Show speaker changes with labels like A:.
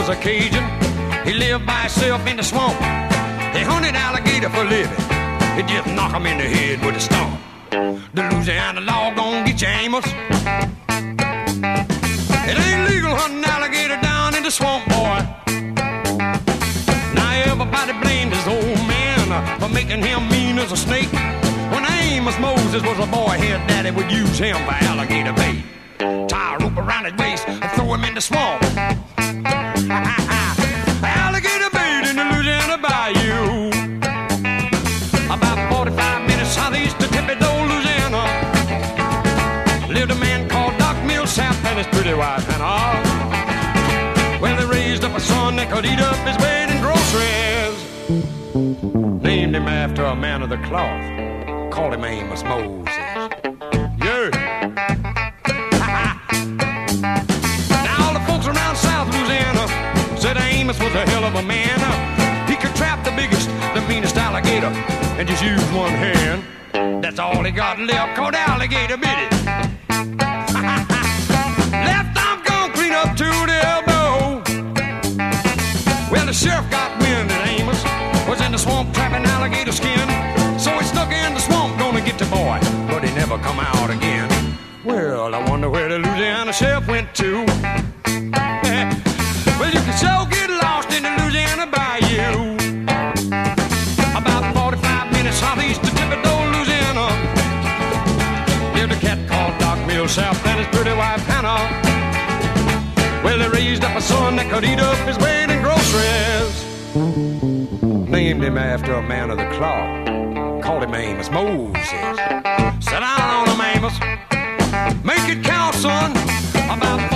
A: was a Cajun. He lived by himself in the swamp. He hunted alligator for a living. He just knock him in the head with a stump. The Louisiana law gon' get you, Amos. It ain't legal hunting alligator down in the swamp, boy. Now everybody blamed his old man for making him mean as a snake. When Amos Moses was a boy, his daddy would use him for alligator bait. Tie a rope around his waist and throw him in the swamp. Alligator bait in the Louisiana bayou. About 45 minutes southeast of Thibodaux, Louisiana, lived a man called Doc Millsap and his pretty wife Hannah. Well, they raised up a son that could eat up his weight in groceries. Named him after a man of the cloth. Called him Amos Moses. Yeah. Now all the folks around South Louisiana said Amos was a hell of a man. He could trap the biggest, the meanest alligator and just use one hand. That's all he got left, called alligator bit it. Left arm gone clean up to the elbow. Well, the sheriff got wind that Amos was in the swamp trapping alligator skin. So he snuck in the swamp, gonna get the boy, but he never come out again. Well, I wonder where the Louisiana sheriff went to. Well, you can so get lost in the Louisiana bayou. About 45 minutes southeast of Thibodaux, Louisiana, lived a cat called Doc Millsap and his pretty wife Hannah. Well, they raised up a son that could eat up his weight in groceries. Named him after a man of the cloth. Called him Amos Moses. Sit down on him, Amos. Make it count, son. About